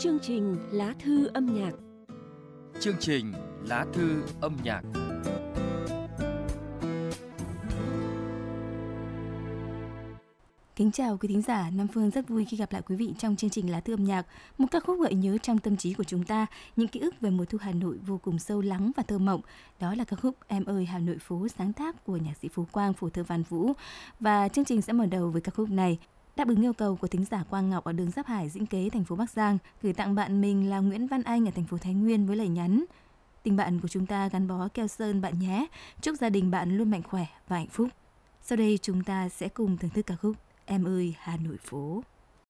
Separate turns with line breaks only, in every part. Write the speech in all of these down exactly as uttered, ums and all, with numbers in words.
Chương trình Lá thư âm nhạc.
Chương trình Lá thư âm nhạc.
Kính chào quý thính giả, Nam Phương rất vui khi gặp lại quý vị trong chương trình Lá thư âm nhạc, một ca khúc gợi nhớ trong tâm trí của chúng ta, những ký ức về mùa thu Hà Nội vô cùng sâu lắng và thơ mộng. Đó là ca khúc Em ơi Hà Nội phố, sáng tác của nhạc sĩ Phú Quang, phổ thơ Văn Vũ. Và chương trình sẽ mở đầu với ca khúc này, đáp ứng yêu cầu của thính giả Quang Ngọc ở đường Giáp Hải, Dĩnh Kế, thành phố Bắc Giang, gửi tặng bạn mình là Nguyễn Văn Anh ở thành phố Thái Nguyên với lời nhắn: tình bạn của chúng ta gắn bó keo sơn bạn nhé, chúc gia đình bạn luôn mạnh khỏe và hạnh phúc. Sau đây chúng ta sẽ cùng thưởng thức ca khúc Em ơi Hà Nội phố.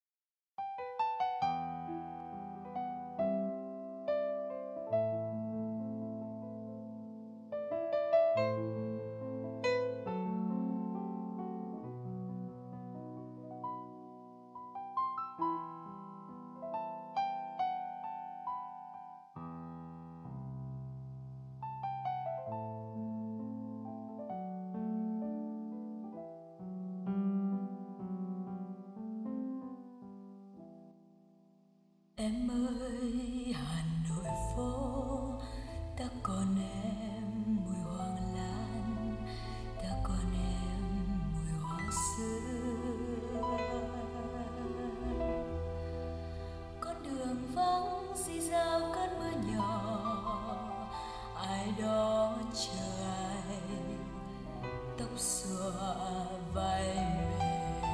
Em ơi Hà Nội phố, ta còn em mùi hoàng lan, ta còn em mùi hoa xưa. Con đường vắng rì rào cơn mưa nhỏ, ai đó chờ ai, tóc xõa vai mềm.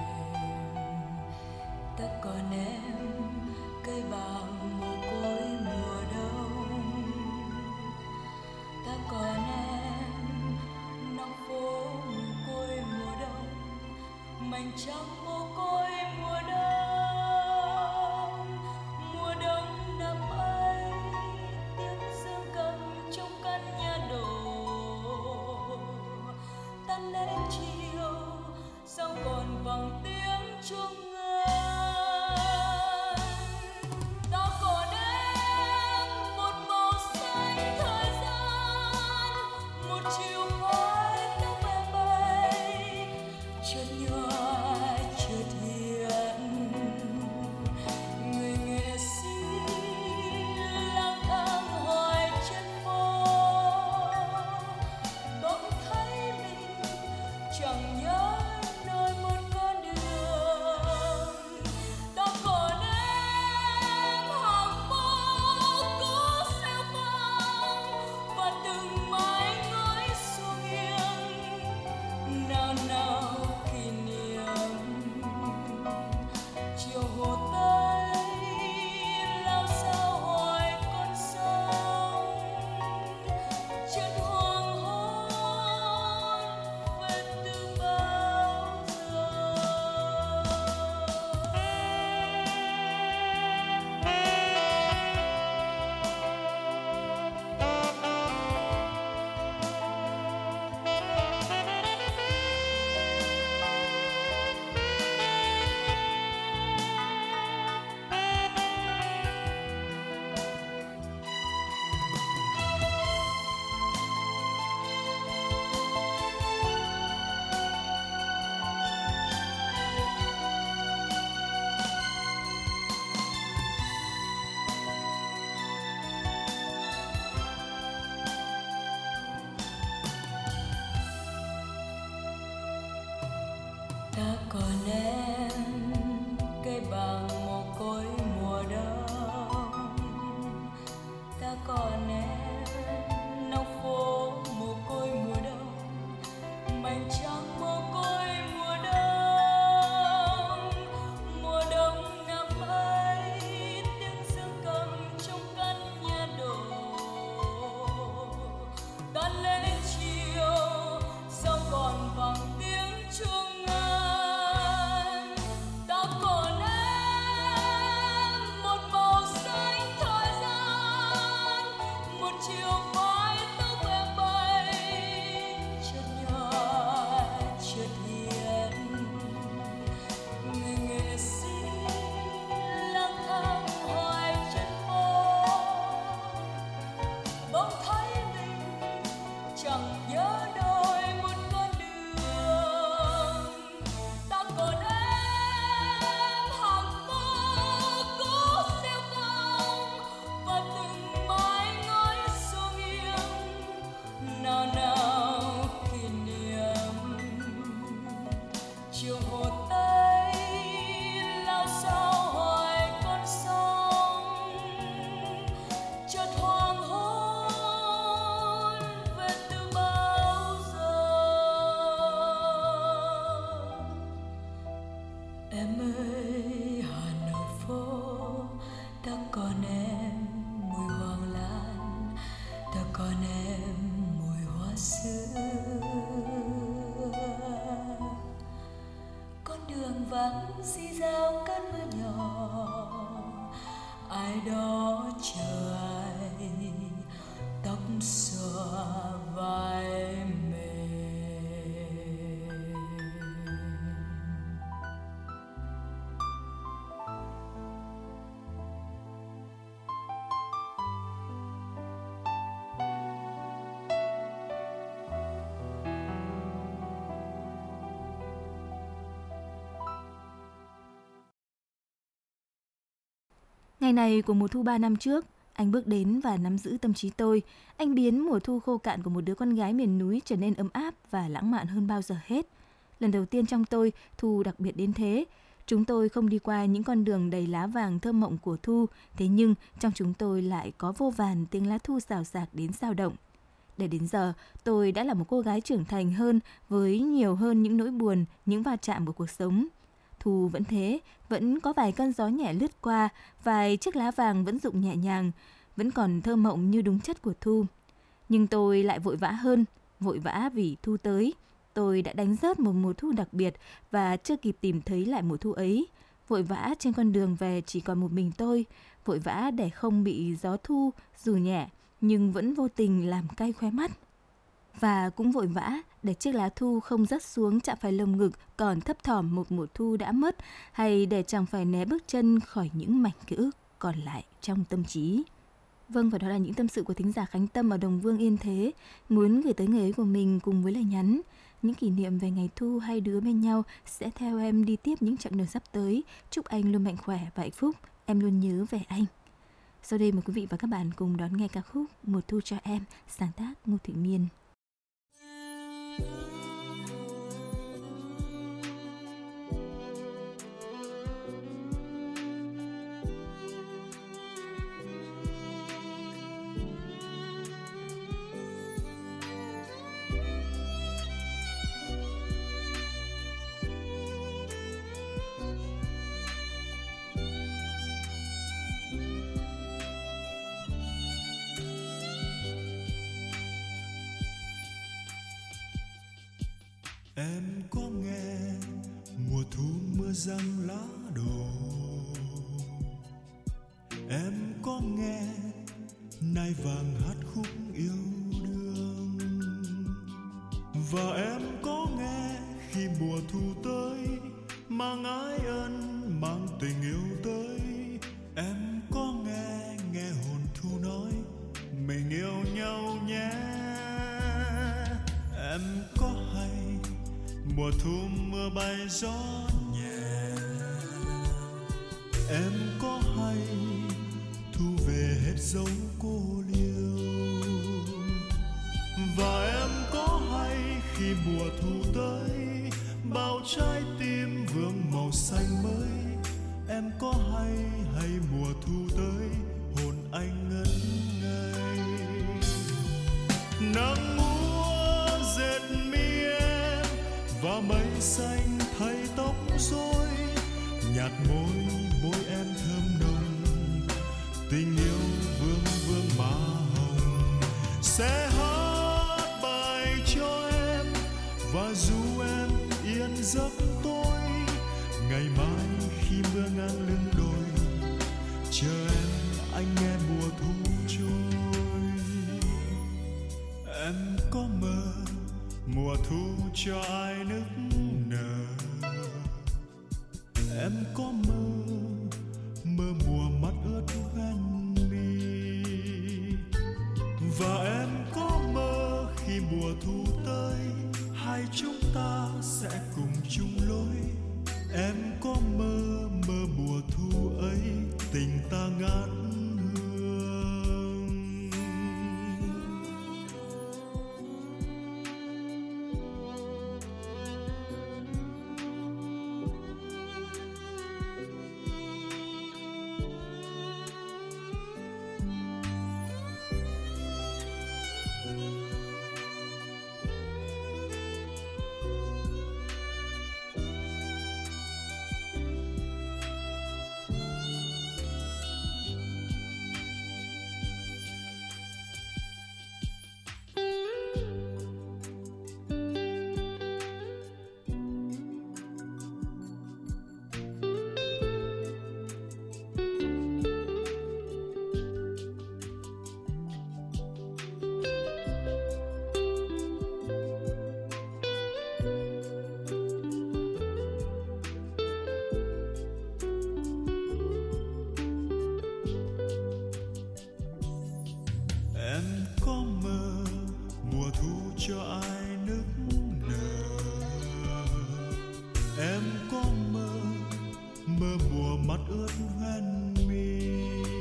Ta còn em cây bàng mồ côi mùa đông, ta còn em nóc phố mồ côi mùa đông, mảnh trắng mồ côi mùa đông. Mùa đông năm ấy tiếng dương cầm trong căn nhà đổ, tan lễ chiều sao còn vang tiếng chuông ngân. Chiều Em ơi Hà Nội phố, ta còn em mùi hoàng lan, ta còn em mùi hoa sữa. Con đường vắng rì rào cơn mưa nhỏ, ai đó chờ ai, tóc xõa vai mềm.
Ngày này của mùa thu ba năm trước, anh bước đến và nắm giữ tâm trí tôi. Anh biến mùa thu khô cạn của một đứa con gái miền núi trở nên ấm áp và lãng mạn hơn bao giờ hết. Lần đầu tiên trong tôi, thu đặc biệt đến thế. Chúng tôi không đi qua những con đường đầy lá vàng thơm mộng của thu, thế nhưng trong chúng tôi lại có vô vàn tiếng lá thu xào xạc đến xao động. Để đến giờ, tôi đã là một cô gái trưởng thành hơn, với nhiều hơn những nỗi buồn, những va chạm của cuộc sống. Thu vẫn thế, vẫn có vài cơn gió nhẹ lướt qua, vài chiếc lá vàng vẫn rụng nhẹ nhàng, vẫn còn thơ mộng như đúng chất của thu. Nhưng tôi lại vội vã hơn, vội vã vì thu tới. Tôi đã đánh rớt một mùa thu đặc biệt và chưa kịp tìm thấy lại mùa thu ấy. Vội vã trên con đường về chỉ còn một mình tôi, vội vã để không bị gió thu dù nhẹ nhưng vẫn vô tình làm cay khóe mắt. Và cũng vội vã để chiếc lá thu không rớt xuống chạm phải lồng ngực còn thấp thỏm một mùa thu đã mất, hay để chẳng phải né bước chân khỏi những mảnh ký ức còn lại trong tâm trí. Vâng, và đó là những tâm sự của thính giả Khánh Tâm ở Đồng Vương Yên Thế, muốn gửi tới người ấy của mình cùng với lời nhắn. Những kỷ niệm về ngày thu hai đứa bên nhau sẽ theo em đi tiếp những chặng đường sắp tới. Chúc anh luôn mạnh khỏe và hạnh phúc. Em luôn nhớ về anh. Sau đây mời quý vị và các bạn cùng đón nghe ca khúc Mùa thu cho em, sáng tác Ngô Thụy Miên.
Em có nghe mùa thu mưa giăng lá đổ, em có nghe nai vàng hát khúc yêu đương, và em có nghe khi mùa thu tới mang ái ân mang tình yêu tới. Em có nghe nghe hồn thu nói mình yêu nhau nhé. Em có hay mùa thu mưa bay gió nhẹ, em có hay thu về hết dấu cô liêu, và em có hay khi mùa thu tới bao trái tim vương màu xanh mới. Em có hay hay mùa thu tới hồn anh ngất ngây. Nắng múa dệt mi em và mây xanh thay tóc rối, nhạt môi môi em thơm nồng, tình yêu vương vương má hồng. Sẽ hát bài cho em và dù em yên giấc tối, ngày mai khi mưa ngang lưng đồi, chờ em anh nghe mùa thu trôi. Em có mơ mùa thu cho ai nức nở, em có mơ mơ mùa mắt ướt ven mi, và em có mơ khi mùa thu tới hai chúng ta sẽ cùng chung lối. Em có mơ mơ mùa thu ấy tình ta ngát em có mơ, mơ mùa mắt ướt hoen mi.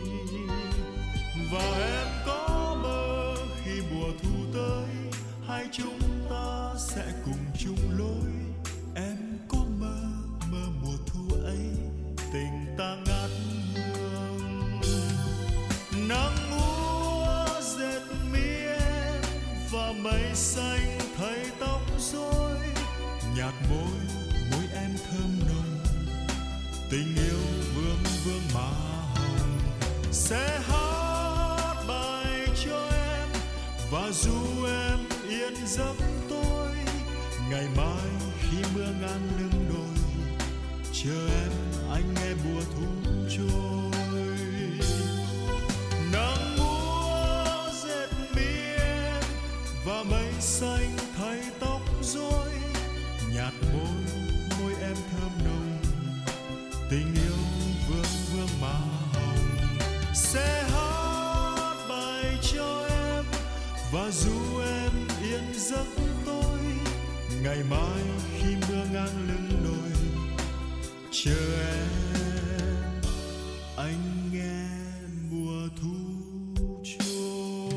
Và em có mơ khi mùa thu tới, hai chúng ta sẽ cùng chung lối. Em có mơ, mơ mùa thu ấy, tình ta ngát hương. Nắng úa dệt mi em và mây xanh thay tóc rối, nhạt môi môi em thơm nồng, tình yêu vương vương má hồng. Sẽ hát bài cho em và ru em yên giấc tôi, ngày mai khi mưa ngang lưng đồi, chờ em anh nghe mùa thu trôi. Nắng úa dệt mi em và mây xanh thay tóc rối, nhạt môi môi em thơm nồng, tình yêu vương vương má hồng. Sẽ hát bài cho em và ru em yên giấc tôi, ngày mai khi mưa ngang lưng đồi, chờ em anh nghe mùa thu trôi.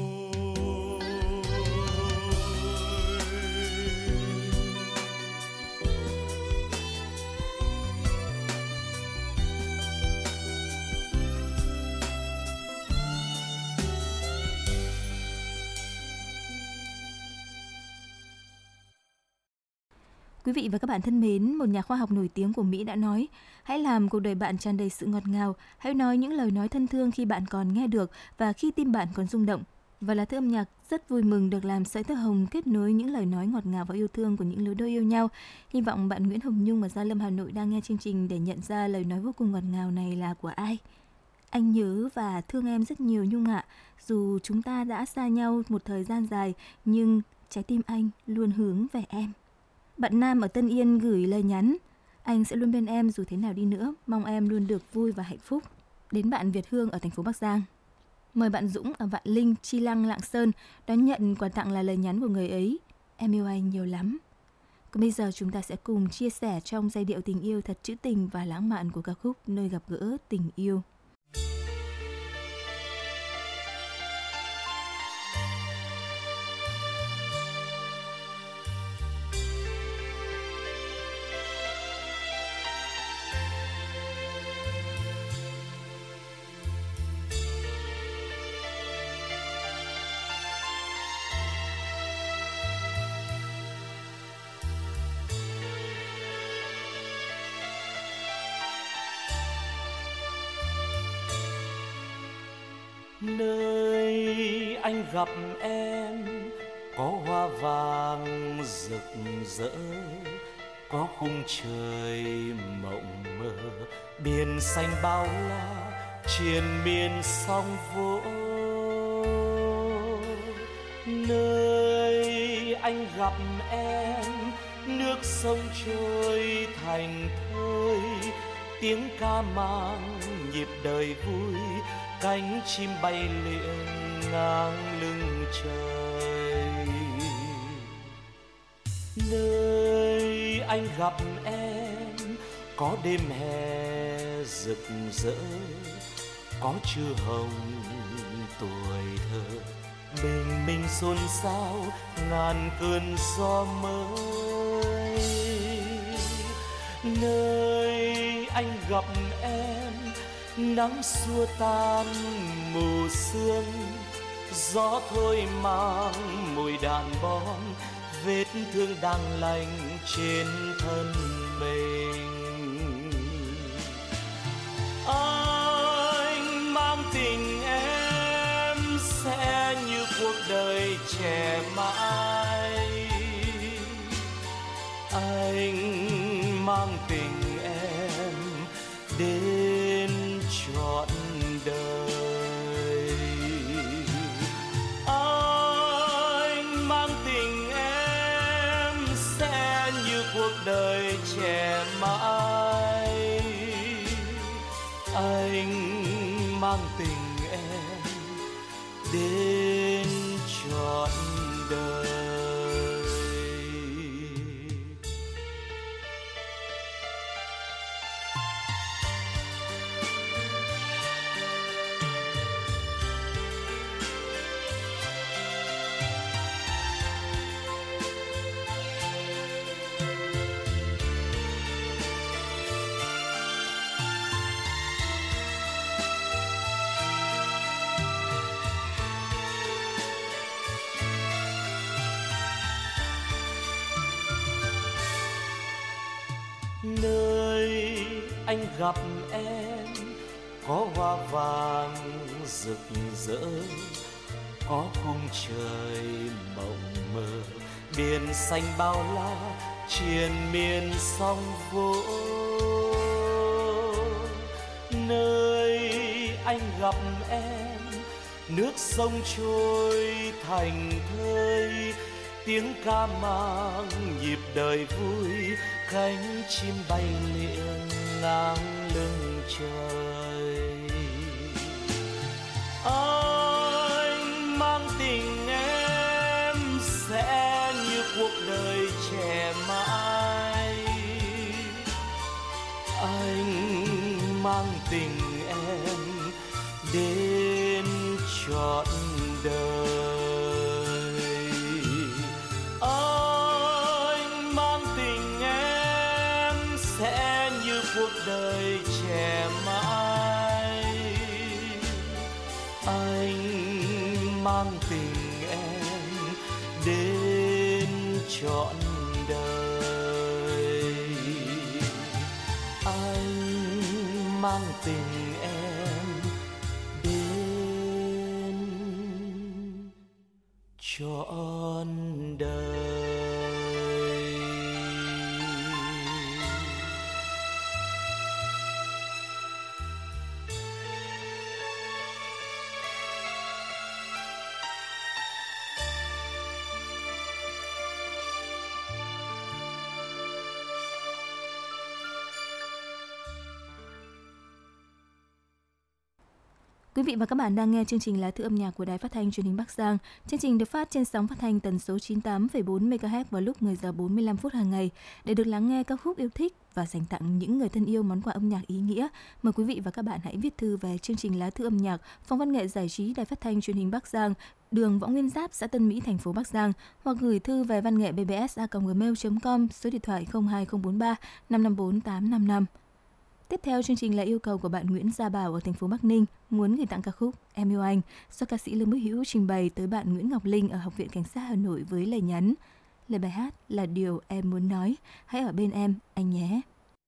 Quý vị và các bạn thân mến, một nhà khoa học nổi tiếng của Mỹ đã nói, hãy làm cuộc đời bạn tràn đầy sự ngọt ngào, hãy nói những lời nói thân thương khi bạn còn nghe được và khi tim bạn còn rung động. Và Lá Thư âm nhạc rất vui mừng được làm sợi tơ hồng kết nối những lời nói ngọt ngào và yêu thương của những lứa đôi yêu nhau. Hy vọng bạn Nguyễn Hồng Nhung ở Gia Lâm, Hà Nội đang nghe chương trình để nhận ra lời nói vô cùng ngọt ngào này là của ai. Anh nhớ và thương em rất nhiều Nhung ạ. Dù chúng ta đã xa nhau một thời gian dài, nhưng trái tim anh luôn hướng về em. Bạn Nam ở Tân Yên gửi lời nhắn: anh sẽ luôn bên em dù thế nào đi nữa, mong em luôn được vui và hạnh phúc. Đến bạn Việt Hương ở thành phố Bắc Giang. Mời bạn Dũng ở Vạn Linh, Chi Lăng, Lạng Sơn đón nhận quà tặng là lời nhắn của người ấy: em yêu anh nhiều lắm. Còn bây giờ chúng ta sẽ cùng chia sẻ trong giai điệu tình yêu thật trữ tình và lãng mạn của ca khúc Nơi gặp gỡ tình yêu.
Nơi anh gặp em có hoa vàng rực rỡ, có khung trời mộng mơ, biển xanh bao la triền miên sóng vỗ. Nơi anh gặp em nước sông trôi thành thơi, tiếng ca mang nhịp đời vui, cánh chim bay lượn ngang lưng trời. Nơi anh gặp em có đêm hè rực rỡ, có trưa hồng tuổi thơ, bình minh xôn xao ngàn cơn gió mới. Nơi anh gặp em nắng xua tan mù sương, gió thôi mang mùi đạn bom, vết thương đang lành trên thân mình. Anh mang tình em sẽ như cuộc đời trẻ mãi. Anh mang tình em đến trọn đời. Anh mang tình em sẽ như cuộc đời trẻ mãi. Anh mang tình em đến trọn đời. nơi anh gặp em có hoa vàng rực rỡ, có khung trời mộng mơ, biển xanh bao la triền miên sóng vỗ. Nơi anh gặp em, nước sông trôi thành thơi, tiếng ca mang nhịp đời vui, cánh chim bay liệng ngang lưng trời. Anh mang tình em sẽ như cuộc đời trẻ mãi. Anh mang tình em đến trọn đời. Anh mang tình em sẽ như cuộc đời trẻ mãi. Anh mang tình em đến trọn đời. Anh mang tình em đến trọn đời.
Quý vị và các bạn đang nghe chương trình Lá thư âm nhạc của Đài Phát thanh Truyền hình Bắc Giang. Chương trình được phát trên sóng phát thanh tần số chín mươi tám phẩy bốn mê ga héc vào lúc mười giờ bốn mươi lăm phút hàng ngày. Để được lắng nghe các khúc yêu thích và dành tặng những người thân yêu món quà âm nhạc ý nghĩa, mời quý vị và các bạn hãy viết thư về chương trình Lá thư âm nhạc, Phòng văn nghệ giải trí Đài Phát thanh Truyền hình Bắc Giang, đường Võ Nguyên Giáp, xã Tân Mỹ, thành phố Bắc Giang, hoặc gửi thư về văn nghệ b b s a còng gmail chấm com, số điện thoại không hai không bốn ba năm năm bốn tám năm năm. Tiếp theo chương trình là yêu cầu của bạn Nguyễn Gia Bảo ở thành phố Bắc Ninh, muốn gửi tặng ca khúc Em yêu anh do ca sĩ Lương Bích Hữu trình bày tới bạn Nguyễn Ngọc Linh ở Học viện Cảnh sát Hà Nội với lời nhắn: lời bài hát là điều em muốn nói, hãy ở bên em anh nhé.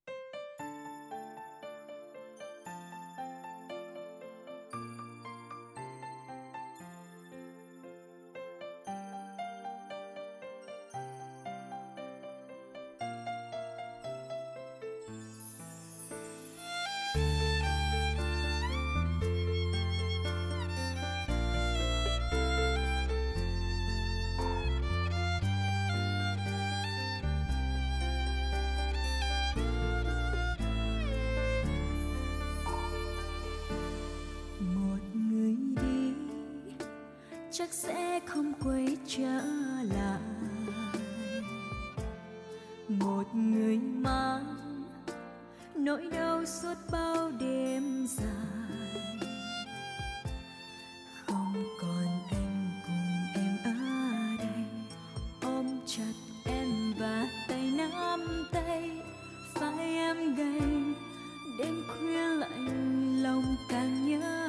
Chắc sẽ không quay trở lại. Một người mang nỗi đau suốt bao đêm dài. Không còn anh cùng em ở đây, ôm chặt em và tay nắm tay. Phải em gầy đêm khuya lạnh lòng càng nhớ.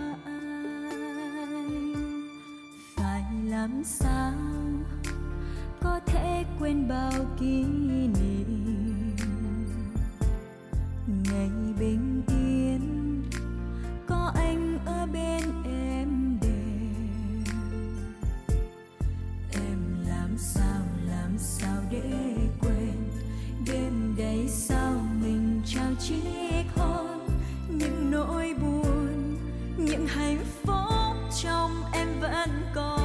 Làm sao có thể quên bao kỷ niệm ngày bình yên có anh ở bên em đêm. Em làm sao làm sao để quên đêm đấy, sao mình trao chiếc hôn những nỗi buồn, những hạnh phúc trong em vẫn còn.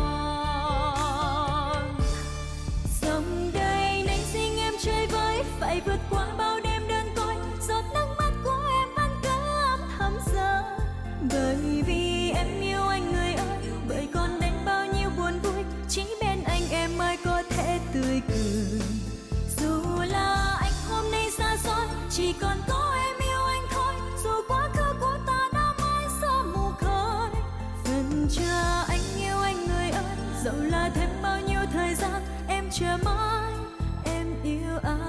Phải vượt qua bao đêm đơn côi, giọt nước mắt của em vẫn cứ âm thầm rơi. Bởi vì em yêu anh người ơi, bởi còn đến bao nhiêu buồn vui, chỉ bên anh em mới có thể tươi cười. Dù là anh hôm nay xa xôi, chỉ còn có em yêu anh thôi. Dù quá khứ của ta đã mãi xa mù khơi, phần chờ anh yêu anh người ơi, dẫu là thêm bao nhiêu thời gian, em chờ mãi em yêu anh.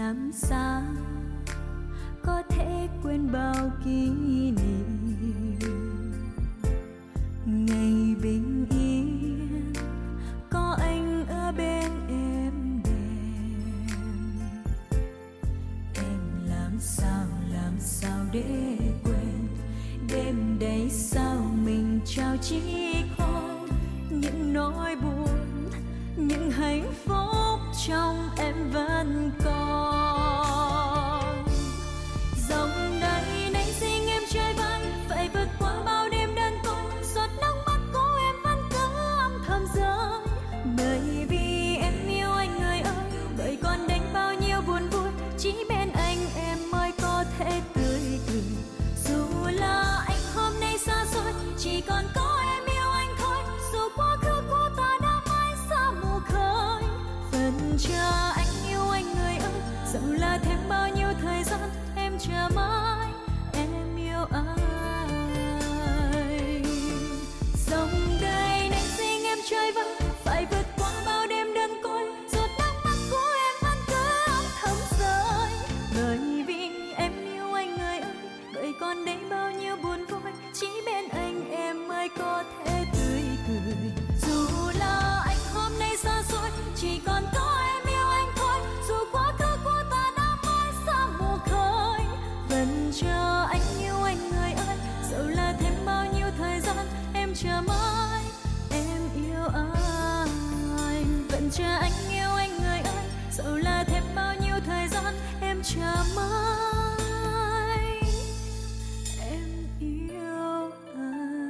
làm sao có thể quên bao kỷ niệm ngày bình yên có anh ở bên em đêm. Em làm sao làm sao để quên đêm đấy sao mình trao chỉ còn những nỗi buồn, những hạnh phúc trong em vẫn còn. Dòng đây nảy sinh em chơi vơi, phải vượt qua bao đêm đơn côi, giọt nước mắt của em vẫn cứ âm thầm rơi. Bởi vì em yêu anh người ơi, bởi còn đánh bao nhiêu buồn vui, chỉ bên anh em mới có thể tươi cười. Dù là anh hôm nay xa xôi, chỉ còn có em yêu anh thôi. Dù quá khứ của ta đã mãi xa mù khơi, phần chờ anh yêu anh người ơi, dẫu là thêm bao nhiêu thời gian em chờ mãi em yêu ai. Dòng đời nảy sinh em chơi vơi, phải vượt qua bao đêm đơn côi, giọt nước mắt của em vẫn cứ âm thầm rơi. Bởi vì em yêu anh người ơi, bởi còn đấy bao nhiêu buồn vui, chỉ bên anh em mới có thể tươi cười. Dù là anh hôm nay xa xôi, chỉ còn có em yêu anh thôi. Dù quá khứ của ta đã mãi xa mù khơi, vẫn chờ anh yêu anh người ơi, dẫu là thêm bao nhiêu thời gian em chờ mãi em yêu anh. Vẫn chờ anh yêu anh người ơi, dẫu là thêm bao nhiêu thời gian em chờ mãi em yêu anh.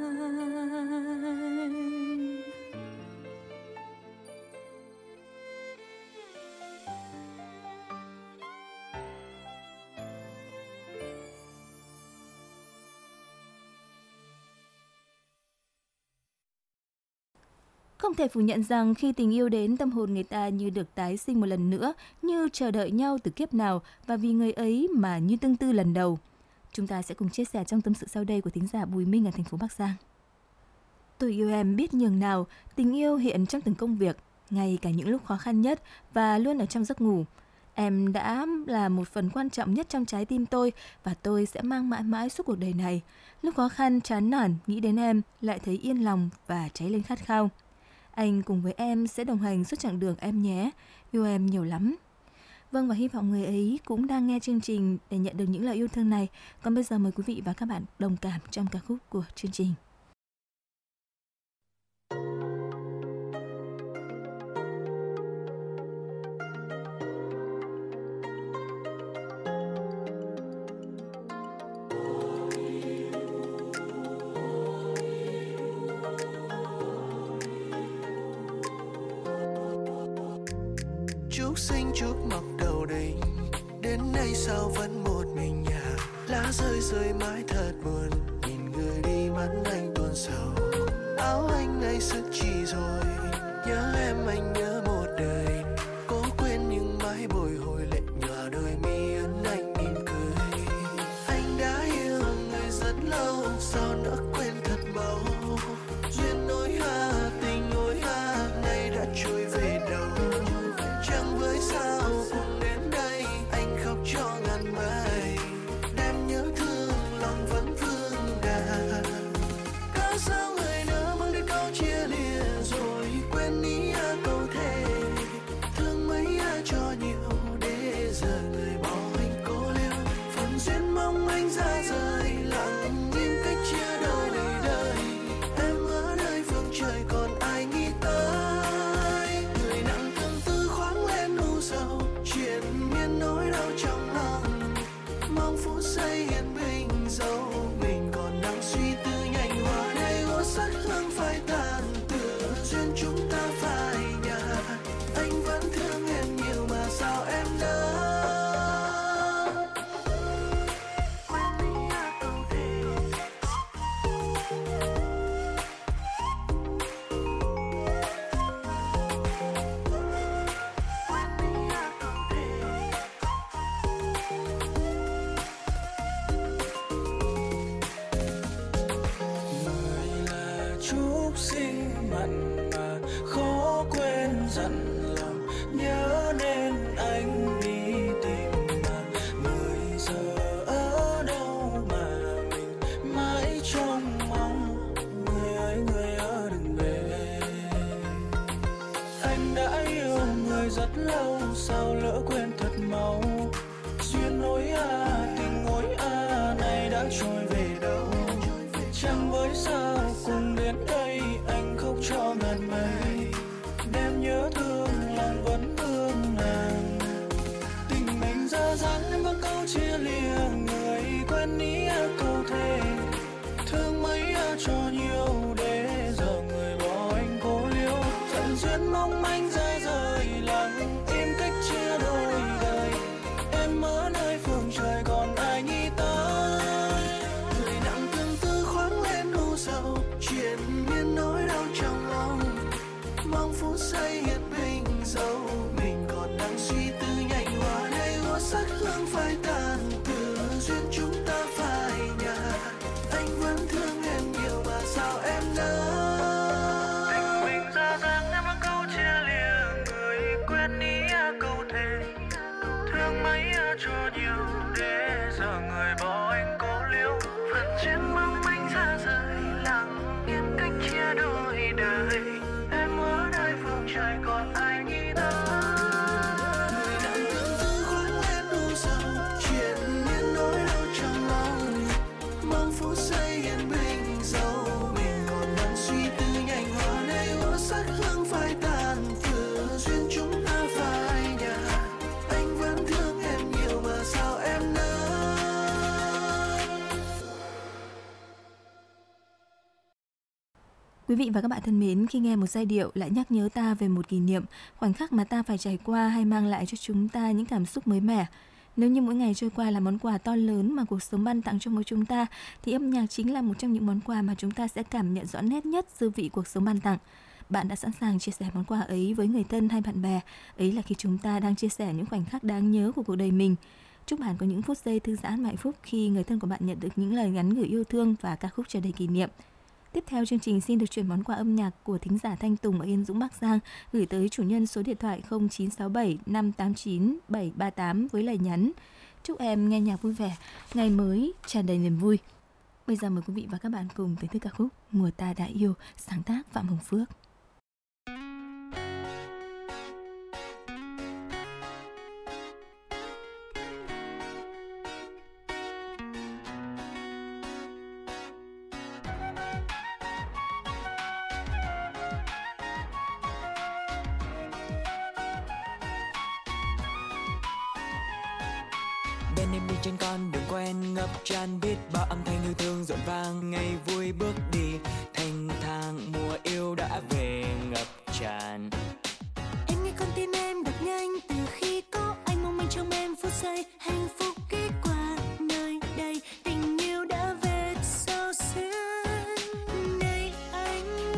Không thể phủ nhận rằng khi tình yêu đến, tâm hồn người ta như được tái sinh một lần nữa, như chờ đợi nhau từ kiếp nào và vì người ấy mà như tương tư lần đầu. Chúng ta sẽ cùng chia sẻ trong tâm sự sau đây của thính giả Bùi Minh ở thành phố Bắc Giang. Tôi yêu em biết nhường nào, tình yêu hiện trong từng công việc, ngay cả những lúc khó khăn nhất và luôn ở trong giấc ngủ. Em đã là một phần quan trọng nhất trong trái tim tôi và tôi sẽ mang mãi mãi suốt cuộc đời này. Lúc khó khăn, chán nản, nghĩ đến em, lại thấy yên lòng và cháy lên khát khao. Anh cùng với em sẽ đồng hành suốt chặng đường em nhé, yêu em nhiều lắm. Vâng, và hy vọng người ấy cũng đang nghe chương trình để nhận được những lời yêu thương này. Còn bây giờ mời quý vị và các bạn đồng cảm trong ca khúc của chương trình.
Chúc sinh chúc mọc đầu đình, đến nay sao vẫn một mình nhà. Lá rơi rơi mãi thật buồn, nhìn người đi mắt anh tuôn sầu. Áo anh nay sức chi rồi, nhớ em anh nhớ một đời. Cố quên nhưng mãi bồi hồi lệ nhòa đôi mi ướt anh mỉm cười. Anh đã yêu người rất lâu, sao nỡ quên thật mau. Duyên nối hoa tình nối hoa nay đã trôi về đâu. Chẳng với sao cùng đến đây anh khóc cho ngàn mây, đem nhớ thương lòng vẫn vương đà. Cớ sao người nỡ mang đến câu chia lìa rồi quên ý à câu thề. Thương mấy ai cho nhiều để giờ người bỏ anh cô liêu. Phần duyên mong anh ra rời lặng im cách chia đôi đời đời. Em ở nơi phương trời còn ai nghĩ tới. Người nặng tương tư khoáng lên u sầu, chuyện miên nỗi đau trong lòng. Mong phút giây yên bình dẫu mình còn đang suy tư nhanh hoa. Đây gỗ sắc hương phai tàn, tựa duyên chúng ta phai nhạt. Anh vẫn thương em nhiều mà sao em nỡ quên đi à câu thề. Quên đi à câu thề.
Người là chúc sinh mặn mà khó quên dặn lòng, nhớ nên anh đi tìm
đôi rất lâu, sao lỡ quên thật mau. Duyên ối à, tình ối à, này đã trôi về đâu. Chẳng với sao cùng đến đây, anh khóc cho ngàn mây. Đêm nhớ thương lòng vẫn thương nàng. Tình mình ra dáng em có câu chia lìa, người quen ý câu thề. Thương mấy cho nhiều để giờ người bỏ anh cố liêu. Phận duyên mong manh rơi rơi, lặng im cách chia đôi đời. Em ở nơi phương trời còn ai nghĩ tới. Người nặng tương tư khoáng lên u sầu, chuyện miên nỗi đau trong lòng. Mong phút giây hiện bình dấu, mình còn đang suy tư nhanh hoa đây úa sắc hương phai tàn. Từ duyên chúng ta phai nhạt, anh vẫn thương em nhiều mà sao em nỡ. Tình mình ra dáng em có câu chia lìa, người quen ý câu thề. Thương mấy cho nhiều để giờ người bỏ anh cố liêu. Phần trên mong anh xa rời, lặng yên cách chia đôi đời. Em ở nơi phương trời còn ai nghĩ tới. Người nặng tương tư khoáng lên u sầu, chuyện miên nỗi đau trong lòng. Mong phút giây yên bình dấu, mình còn đang suy tư nhanh hoa đây úa sắc hương phai tàn. Từ duyên chúng ta phai nhạt, anh vẫn thương em nhiều mà sao em nỡ.
Quý vị và các bạn thân mến, khi nghe một giai điệu lại nhắc nhớ ta về một kỷ niệm, khoảnh khắc mà ta phải trải qua hay mang lại cho chúng ta những cảm xúc mới mẻ. Nếu như mỗi ngày trôi qua là món quà to lớn mà cuộc sống ban tặng cho mỗi chúng ta, thì âm nhạc chính là một trong những món quà mà chúng ta sẽ cảm nhận rõ nét nhất dư vị cuộc sống ban tặng. Bạn đã sẵn sàng chia sẻ món quà ấy với người thân hay bạn bè, ấy là khi chúng ta đang chia sẻ những khoảnh khắc đáng nhớ của cuộc đời mình. Chúc bạn có những phút giây thư giãn và hạnh phúc khi người thân của bạn nhận được những lời nhắn gửi yêu thương và ca khúc tràn đầy kỷ niệm. Tiếp theo chương trình xin được chuyển món quà âm nhạc của thính giả Thanh Tùng ở Yên Dũng, Bắc Giang gửi tới chủ nhân số điện thoại không chín sáu bảy năm tám chín bảy ba tám với lời nhắn: chúc em nghe nhạc vui vẻ, ngày mới tràn đầy niềm vui. Bây giờ mời quý vị và các bạn cùng thưởng thức ca khúc Mùa Ta Đã Yêu, sáng tác Phạm Hồng Phước.
Bên em đi trên con đường quen, ngập tràn biết bao âm thanh yêu thương rộn vang. Ngày vui bước đi thanh thang, mùa yêu đã về ngập tràn.
Em nghe con tim em đập nhanh, từ khi có anh mong manh trong em phút giây hạnh phúc ghé qua nơi đây. Tình yêu đã về sao xuyên, này anh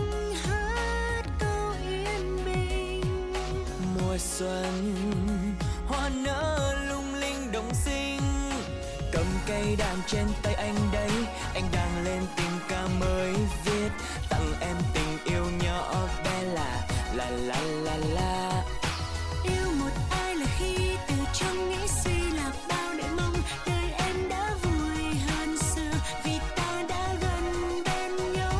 hát câu yên bình.
Mùa xuân hoa nở lung linh đồng xinh, cầm cây đàn trên tay anh đấy. Anh đang lên tình ca mới viết, tặng em tình yêu nhỏ bé là la la la la.
Yêu một ai là khi từ trong nghĩ suy là bao để mong. Đời em đã vui hơn xưa vì ta đã gần bên nhau.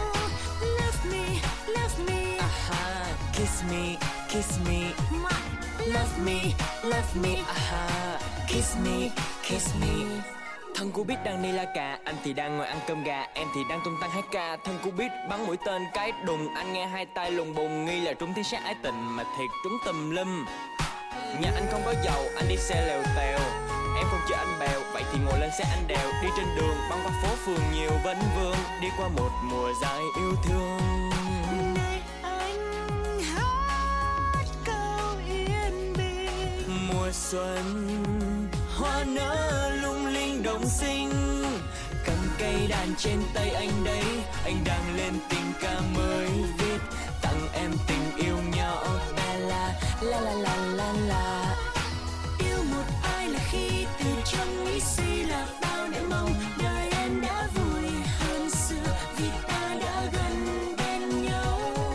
Love me, love me,
Aha, kiss me, kiss me. Love me, love me, aha, kiss me, kiss me. Thân cô biết đang đi la cà, anh thì đang ngồi ăn cơm gà, em thì đang tung tăng hát ca. Thân cô biết bắn mũi tên cái đùng, anh nghe hai tay lùng bùng nghi là trúng thiên sát ái tình mà thiệt trúng tùm lum. Nhà anh không có dầu, anh đi xe lèo tèo, em không chở anh bèo, vậy thì ngồi lên xe anh đèo. Đi trên đường băng qua phố phường nhiều vấn vương, đi qua một mùa dài yêu thương.
này anh hát câu yên bình.
Mùa xuân hoa nở lung linh đồng xinh, cầm cây đàn trên tay anh đấy. Anh đang lên tình ca mới viết, tặng em tình yêu nhỏ bé la la la la la la.
Yêu một ai là khi từ trong nghĩ suy là bao để mong. Đời em đã vui hơn xưa vì ta đã gần bên nhau.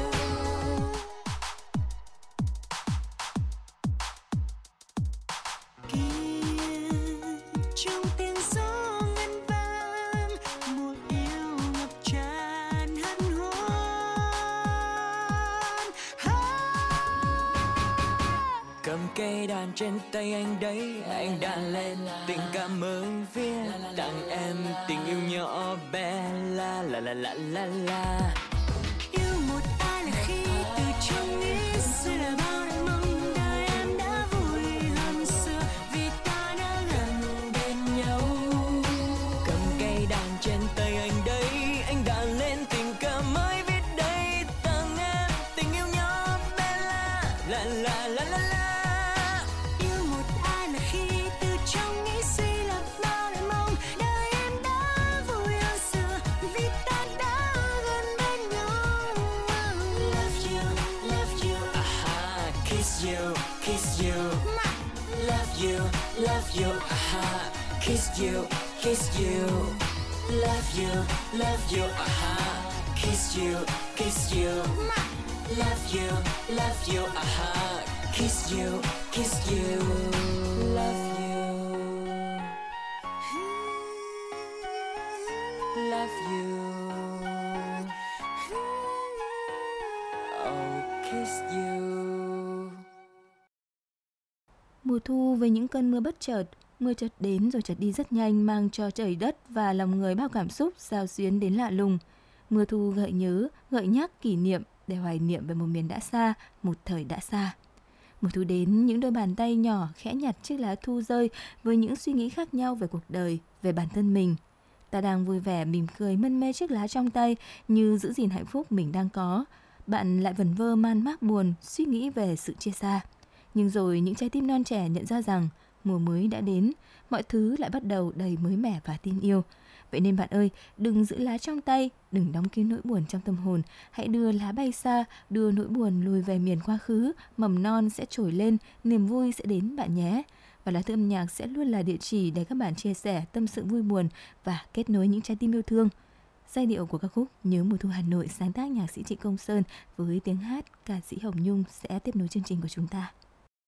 Trong tiếng gió ngân vang, mùa yêu ngập tràn hân hoan.
cây đàn trên tay anh đấy, anh đã lên tình cảm mới viết tặng em tình yêu nhỏ bé. La la la la la la.
Yêu một ai là khi từ trong nghĩ suy là bao đại mong đời em đã vui hơn xưa vì ta đã gần bên nhau.
Cầm cây đàn trên tay anh đấy, anh đã lên tình cảm mới viết đây tặng em tình yêu nhỏ bé. La la la la la la.
Yêu một ai là khi từ trong nghĩ suy là bao đại mong đời em đã vui hơn xưa vì ta đã gần bên nhau. Love you, love you,
Aha, kiss you, kiss you. Love you, love you. Aha, kiss you, kiss you. Love you, love you. Aha, kiss you, kiss you. Love you, love you. Aha, kiss you, kiss you. Love you, love you. Oh, kiss you.
Mùa thu với những cơn mưa bất chợt, mưa chợt đến rồi chợt đi rất nhanh, mang cho trời đất và lòng người bao cảm xúc xao xuyến đến lạ lùng. Mùa thu gợi nhớ, gợi nhắc kỷ niệm để hoài niệm về một miền đã xa, một thời đã xa. Mùa thu đến, những đôi bàn tay nhỏ khẽ nhặt chiếc lá thu rơi với những suy nghĩ khác nhau về cuộc đời, về bản thân mình. Ta đang vui vẻ mỉm cười mân mê chiếc lá trong tay như giữ gìn hạnh phúc mình đang có. Bạn lại vẩn vơ man mác buồn, suy nghĩ về sự chia xa. Nhưng rồi những trái tim non trẻ nhận ra rằng mùa mới đã đến, mọi thứ lại bắt đầu đầy mới mẻ và tin yêu. Vậy nên bạn ơi, đừng giữ lá trong tay, đừng đóng kín nỗi buồn trong tâm hồn. Hãy đưa lá bay xa, đưa nỗi buồn lùi về miền quá khứ, mầm non sẽ trồi lên, niềm vui sẽ đến bạn nhé. Và Lá Thư Âm Nhạc sẽ luôn là địa chỉ để các bạn chia sẻ tâm sự vui buồn và kết nối những trái tim yêu thương. Giai điệu của ca khúc Nhớ Mùa Thu Hà Nội sáng tác nhạc sĩ Trịnh Công Sơn với tiếng hát ca sĩ Hồng Nhung sẽ tiếp nối chương trình của chúng ta.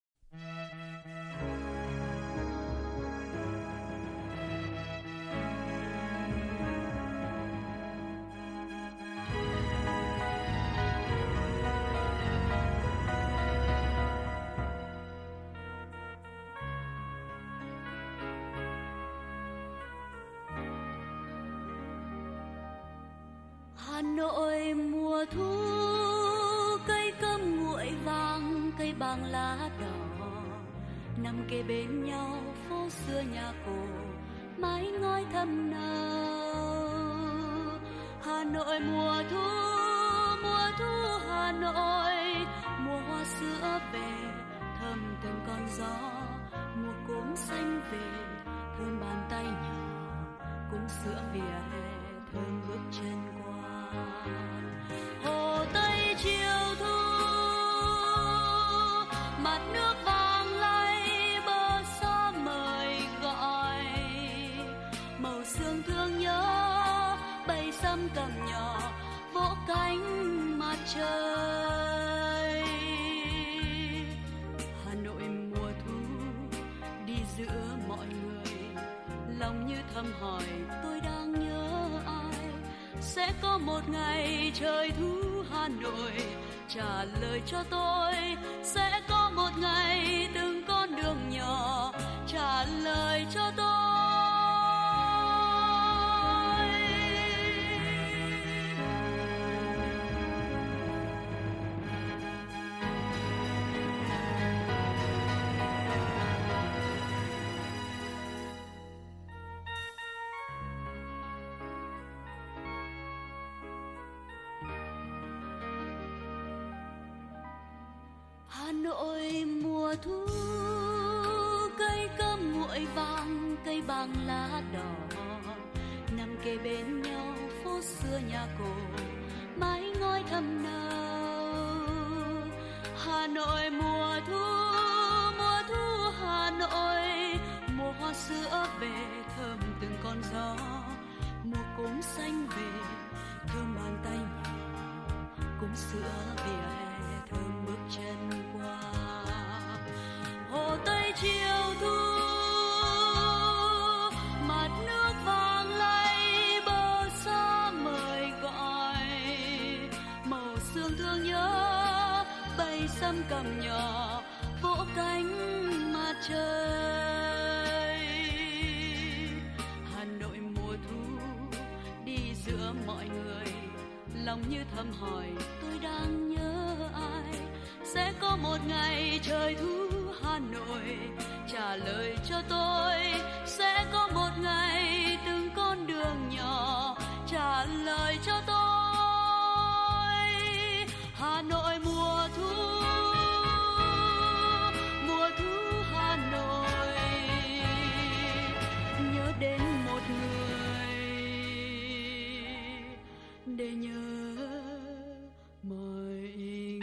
Hà Nội mùa thu, cây cơm nguội vàng, cây bàng lá đỏ nằm kề bên nhau, phố xưa nhà cổ mái ngói thầm nào. Hà Nội mùa thu, mùa thu Hà Nội, mùa hoa sữa về thơm từng con gió, mùa cốm xanh về thơm bàn tay nhỏ, cốm sữa vỉa hè thơm bước chân qua. Hồ Tây chiều thu, mặt nước vàng lay, bờ xa mời gọi, màu sương thương nhớ, bầy sâm cầm nhỏ vỗ cánh mặt trời. Hà Nội mùa thu, đi giữa mọi người, lòng như thầm hỏi tôi đang nhớ ai. Sẽ có một ngày trời thu Hà Nội trả lời cho tôi. Sẽ có một ngày từng con đường nhỏ trả lời cho tôi. Hà Nội mùa thu, cây cơm nguội vàng, cây bàng lá đỏ nằm kề bên nhau, phố xưa nhà cổ mái ngói thầm nào. Hà Nội mùa thu, mùa thu Hà Nội, mùa hoa sữa về thơm từng con gió, mùa cốm xanh về thơm bàn tay nhỏ, cốm sữa vỉa hè thơm bước chân qua. Hồ Tây chiều thu, mặt nước vàng lay, bờ xa mời gọi, màu sương thương nhớ, bầy sâm cầm nhỏ
vỗ cánh mặt trời. Hà Nội mùa thu đi giữa mọi người, lòng như thầm hỏi tôi đang nhớ ai. Sẽ có một ngày trời thu Hà Nội trả lời cho tôi. Sẽ có một ngày từng con đường nhỏ trả lời cho tôi. Hà Nội mùa thu, mùa thu Hà Nội, nhớ đến một người để nhớ mọi người.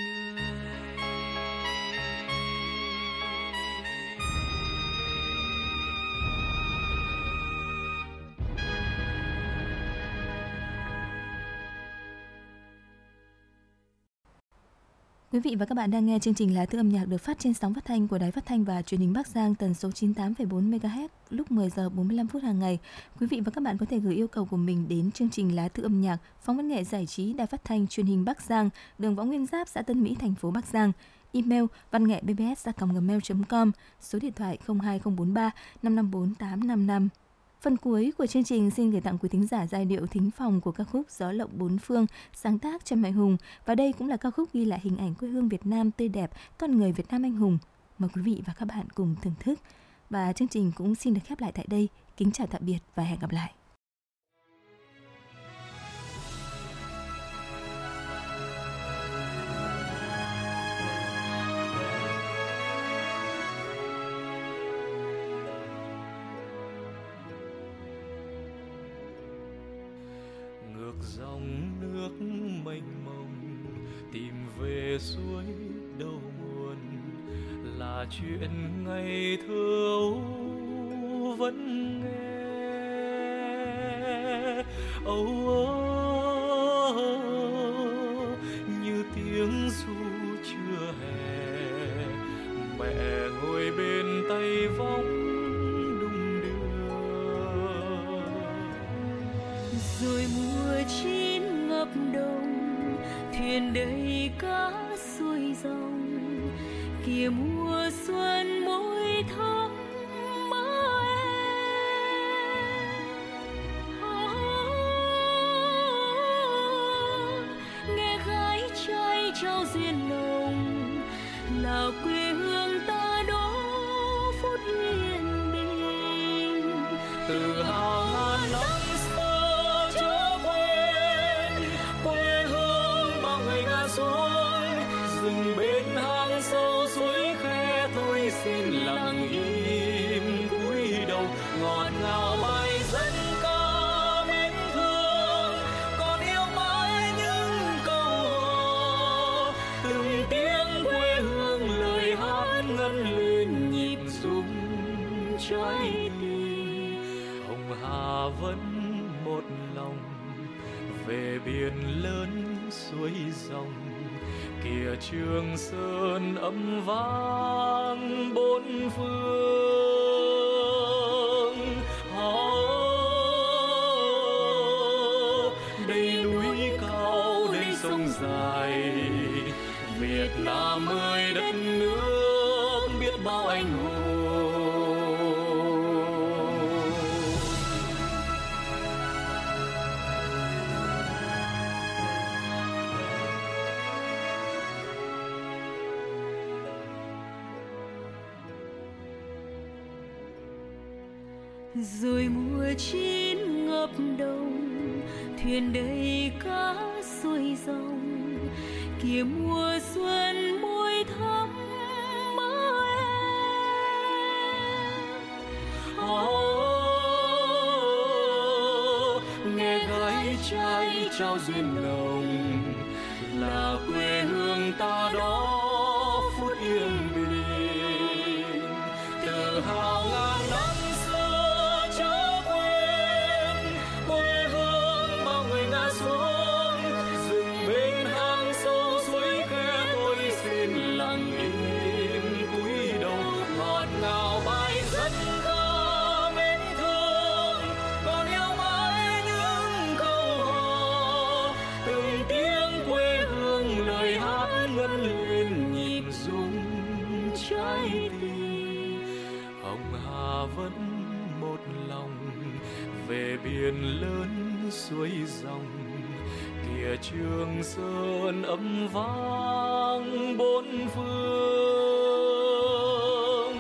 Quý vị và các bạn đang nghe chương trình Lá Thư âm nhạc được phát trên sóng phát thanh của Đài Phát thanh và Truyền hình Bắc Giang tần số chín mươi tám phẩy bốn mê ga héc lúc mười giờ bốn mươi lăm phút hàng ngày. Quý vị và các bạn có thể gửi yêu cầu của mình đến chương trình Lá Thư âm nhạc, Phòng văn nghệ giải trí Đài Phát thanh Truyền hình Bắc Giang, đường Võ Nguyên Giáp, xã Tân Mỹ, thành phố Bắc Giang. Email văn nghệ b b s a còng gmail chấm com, số điện thoại không hai không bốn ba năm năm bốn tám năm năm. Phần cuối của chương trình xin gửi tặng quý thính giả giai điệu thính phòng của ca khúc Gió Lộng Bốn Phương, sáng tác Trần Mạnh Hùng. Và đây cũng là ca khúc ghi lại hình ảnh quê hương Việt Nam tươi đẹp, con người Việt Nam anh hùng. Mời quý vị và các bạn cùng thưởng thức. Và chương trình cũng xin được khép lại tại đây. Kính chào tạm biệt và hẹn gặp lại.
Dòng nước mênh mông tìm về suối đầu nguồn là chuyện ngày thơ ấu vẫn nghe âu ơ như tiếng ru trưa hè. Mẹ ngồi bên tay vóng đung đưa
rồi mùa chín ngập đông, thuyền đầy cá xuôi dòng. Kìa mùa xuân môi thắm mơ em. Nghe gái trai trao duyên nồng là quê hương ta đó phút yên bình.
Tự hào ngàn năm rừng bên hang sâu suối khe, tôi xin lặng im cúi đầu. Ngọt ngào bài dân ca mến thương, còn yêu mãi những câu hò. Từng tiếng quê hương lời hát ngân lên nhịp rung trái tim. Hồng Hà vẫn một lòng về biển lớn suối dòng. Kìa Trường Sơn âm vang bốn phương. Oh, đây núi cao, đây sông dài, Việt Nam ơi đất nước biết bao anh hùng.
Rồi mùa chín ngập đông, thuyền đầy cá xuôi dòng. Kìa mùa xuân môi thắm mơ em.
Oh, nghe gái trai trao duyên nồng là quê hương ta đó phút yên bình. Tự hào ngàn năm biển lớn suối dòng, kìa Trường Sơn âm vang bốn phương.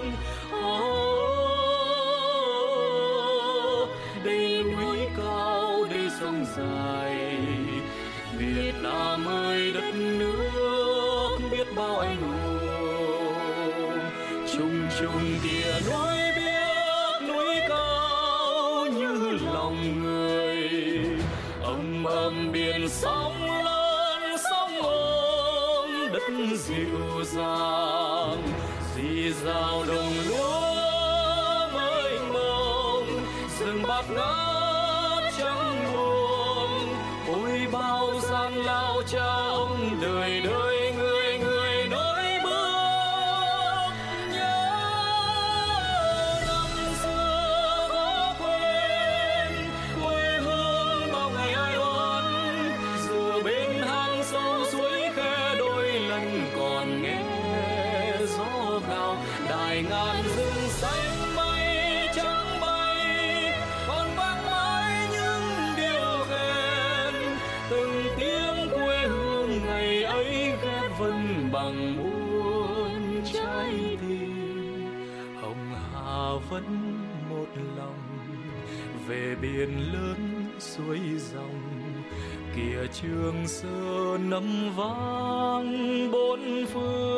Oh, đây núi cao, đây sông dài, Việt Nam ơi đất nước biết bao anh hùng. Trùng trùng tia núi biếc, núi cao như lòng người, âm âm biển sóng lớn sóng ôm đất dịu dàng, dì dào đồng lúa mênh mông, rừng bạt ngát trắng buồn. Ôi bao gian lao trong đời đời người người nối bước nhớ năm xưa khó quên quê hương bao ngày ai oán. Giờ bên hang sâu suối khe đôi lần còn nghe gió gào, đài ngàn rừng xanh mây trắng bay còn vang mãi những điều khen. Từng tiếng quê hương ngày ấy ghép vân bằng muôn trái tim. Hồng Hà vẫn một lòng về biển lớn suối dòng, kìa Trường Sơn âm vang bốn phương.